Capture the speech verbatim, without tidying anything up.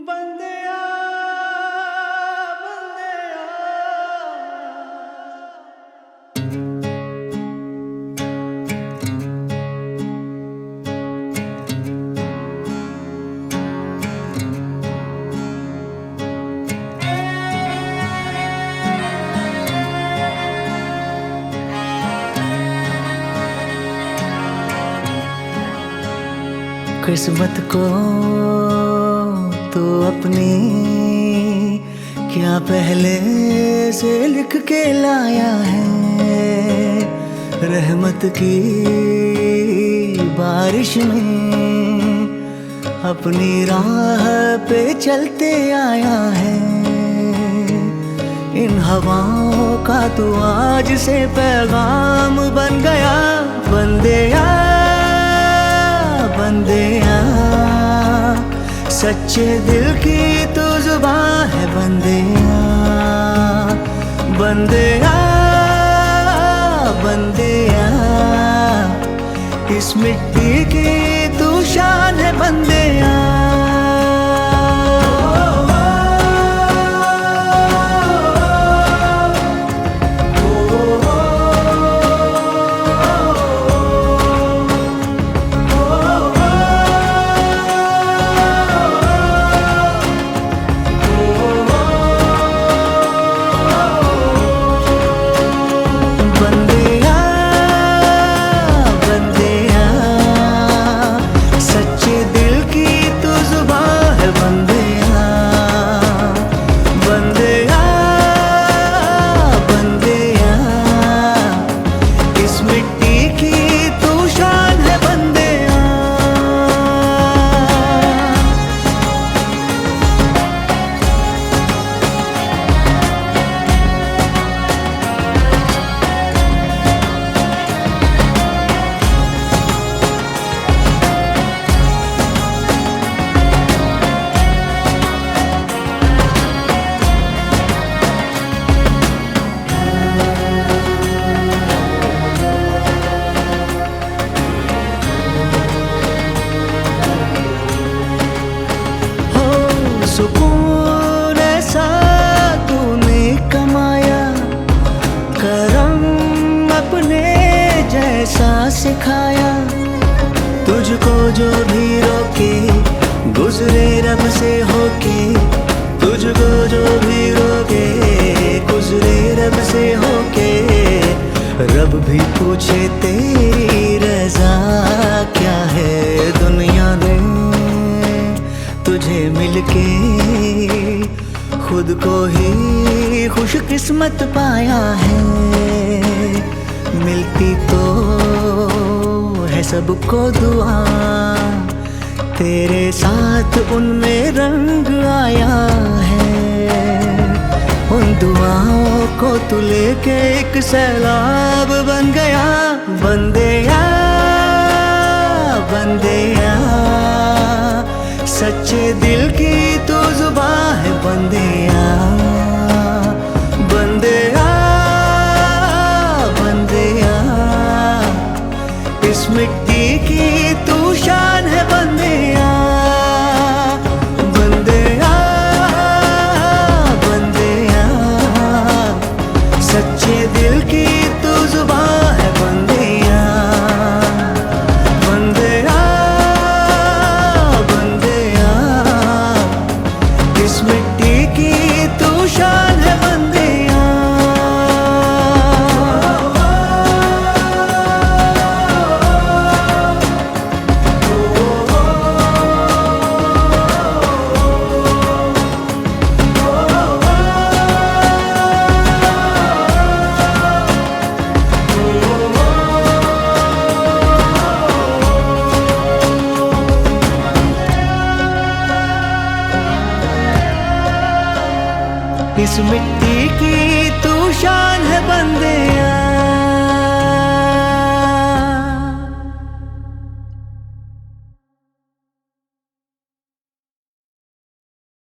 बंदिया बंदिया किस्मत को तो अपनी क्या पहले से लिख के लाया है। रहमत की बारिश में अपनी राह पे चलते आया है। इन हवाओं का तो आज से पैगाम बन गया। बंदिया बंदिया सच्चे दिल की तो जुबान है। बंदिया बंदिया बंदिया इस मिट्टी की तू शान है। बंदिया सुकून ऐसा तूने कमाया, करम अपने जैसा सिखाया। तुझको जो भी रोके गुजरे रब से होके, तुझको जो भी रोके गुजरे रब से होके। रब भी पूछे तेरी रजा क्या है। दुनिया ने तुझे मिलके खुद को ही खुशकिस्मत पाया है। मिलती तो है सबको दुआ, तेरे साथ उनमें रंग आया है। उन दुआओं को तू लेके एक सैलाब बन गया। बंदिया बंदिया सच्चे दिल की तो जुबान है। बंदिया बंदिया बंदिया इस मिट्टी की तू शान है। बंदिया बंदिया बंदिया सच्चे दिल की तू जुबान है। बंदिया बंदिया इस मिट्टी की तू शान है। बंदिया इस मिट्टी की तू शान है। बंदिया